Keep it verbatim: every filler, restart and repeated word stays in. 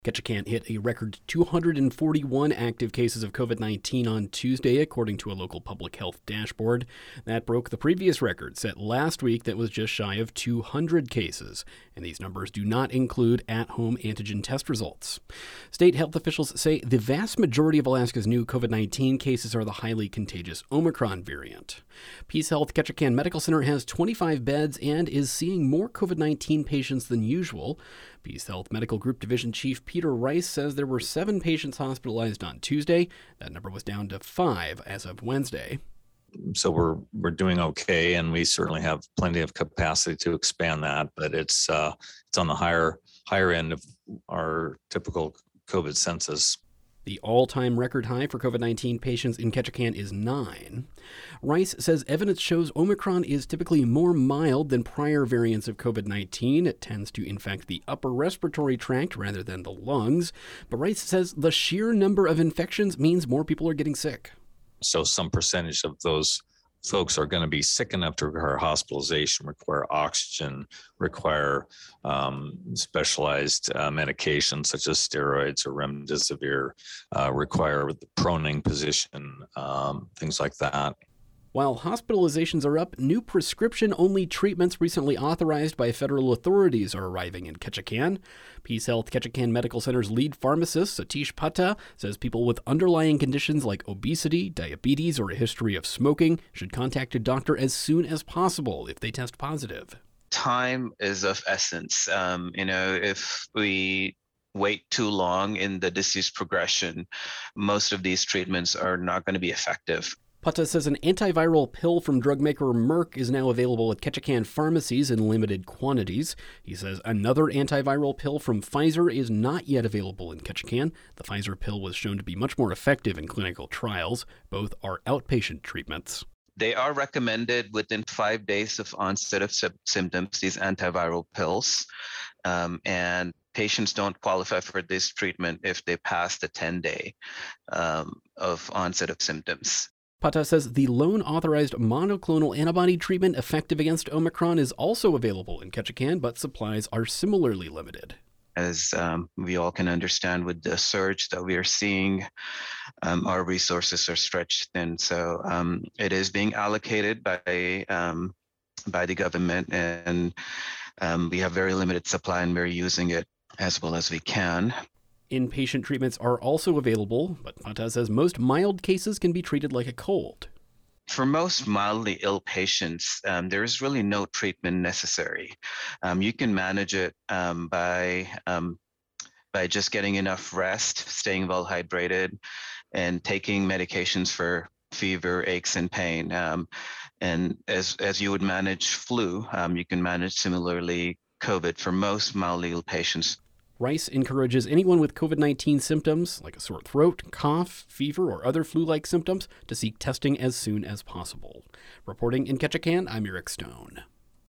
Ketchikan hit a record two hundred forty-one active cases of covid nineteen on Tuesday, according to a local public health dashboard. That broke the previous record set last week that was just shy of two hundred cases. And these numbers do not include at-home antigen test results. State health officials say the vast majority of Alaska's new covid nineteen cases are the highly contagious Omicron variant. Peace Health Ketchikan Medical Center has twenty-five beds and is seeing more covid nineteen patients than usual. Peace Health Medical Group Division Chief Peter Rice says there were seven patients hospitalized on Tuesday. That number was down to five as of Wednesday. So we're we're doing okay, and we certainly have plenty of capacity to expand that. But it's uh, it's on the higher higher end of our typical COVID census. The all-time record high for covid nineteen patients in Ketchikan is nine. Rice says evidence shows Omicron is typically more mild than prior variants of covid nineteen. It tends to infect the upper respiratory tract rather than the lungs. But Rice says the sheer number of infections means more people are getting sick. So some percentage of those folks are going to be sick enough to require hospitalization, require oxygen, require um, specialized uh, medications such as steroids or remdesivir, uh, require the proning position, um, things like that. While hospitalizations are up, new prescription-only treatments recently authorized by federal authorities are arriving in Ketchikan. Peace Health Ketchikan Medical Center's lead pharmacist, Satish Pata, says people with underlying conditions like obesity, diabetes, or a history of smoking should contact a doctor as soon as possible if they test positive. Time is of essence. Um, you know, if we wait too long in the disease progression, most of these treatments are not going to be effective. Pata says an antiviral pill from drug maker Merck is now available at Ketchikan pharmacies in limited quantities. He says another antiviral pill from Pfizer is not yet available in Ketchikan. The Pfizer pill was shown to be much more effective in clinical trials. Both are outpatient treatments. They are recommended within five days of onset of symptoms, these antiviral pills. Um, and patients don't qualify for this treatment if they pass the ten-day um, of onset of symptoms. Pata says the lone authorized monoclonal antibody treatment effective against Omicron is also available in Ketchikan, but supplies are similarly limited. As um, we all can understand with the surge that we are seeing, um, our resources are stretched thin. So um, it is being allocated by, um, by the government, and um, we have very limited supply, and we're using it as well as we can. Inpatient treatments are also available, but Pata says most mild cases can be treated like a cold. For most mildly ill patients, um, there is really no treatment necessary. Um, you can manage it um, by um, by just getting enough rest, staying well hydrated, and taking medications for fever, aches, and pain. Um, and as as you would manage flu, um, you can manage similarly COVID for most mildly ill patients. Rice encourages anyone with covid nineteen symptoms, like a sore throat, cough, fever, or other flu-like symptoms, to seek testing as soon as possible. Reporting in Ketchikan, I'm Eric Stone.